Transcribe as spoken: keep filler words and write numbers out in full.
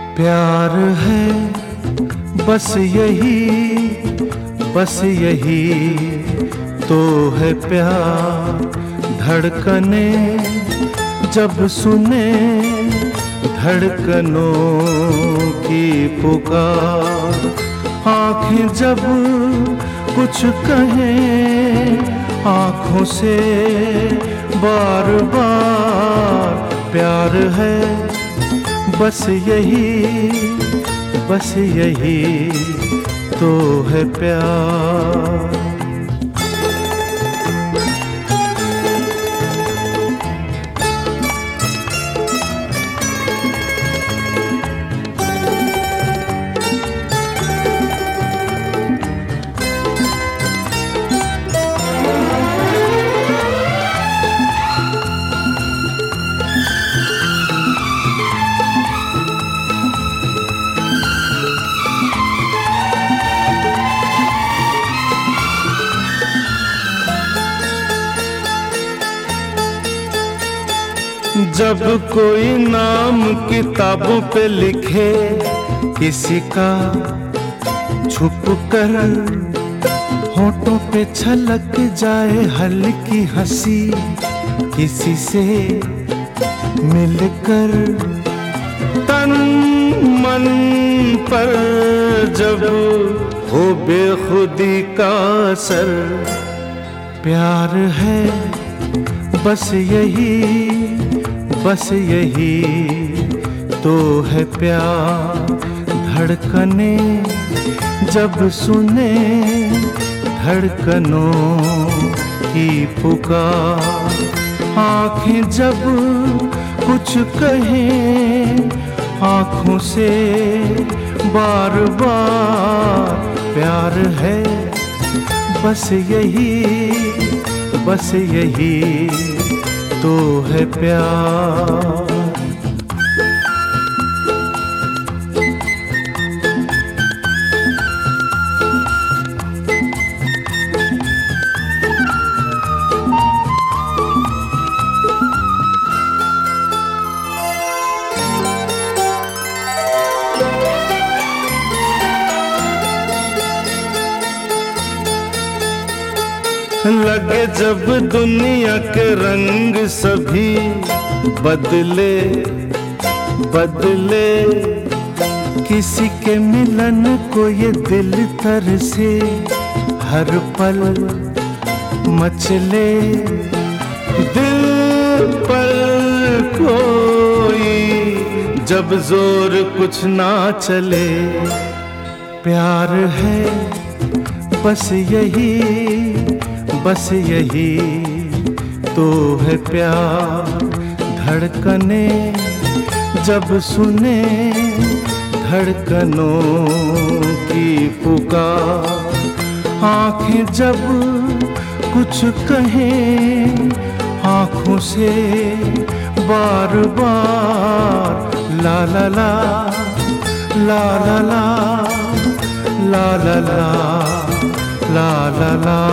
प्यार है बस यही, बस यही तो है प्यार। धड़कने जब सुने धड़कनों की पुकार, आँखें जब कुछ कहें आँखों से बार बार। प्यार है बस यही, बस यही तो है प्यार। जब कोई नाम किताबों पे लिखे किसी का, छुप कर होठों पे छलक जाए हल्की हंसी किसी से मिलकर। तन मन पर जब हो बेखुदी का असर। प्यार है बस यही, बस यही तो है प्यार। धड़कने जब सुने धड़कनों की पुकार, आँखें जब कुछ कहें आँखों से बार बार। प्यार है बस यही, बस यही तो है प्यार। लगे जब दुनिया के रंग सभी बदले बदले, किसी के मिलन को ये दिल तरसे हर पल मचले। दिल पर कोई जब जोर कुछ ना चले। प्यार है बस यही, बस यही तो है प्यार। धड़कने जब सुने धड़कनों की पुकार, आँखें जब कुछ कहें आँखों से बार बार। ला ला ला ला ला ला ला ला ला ला ला ला।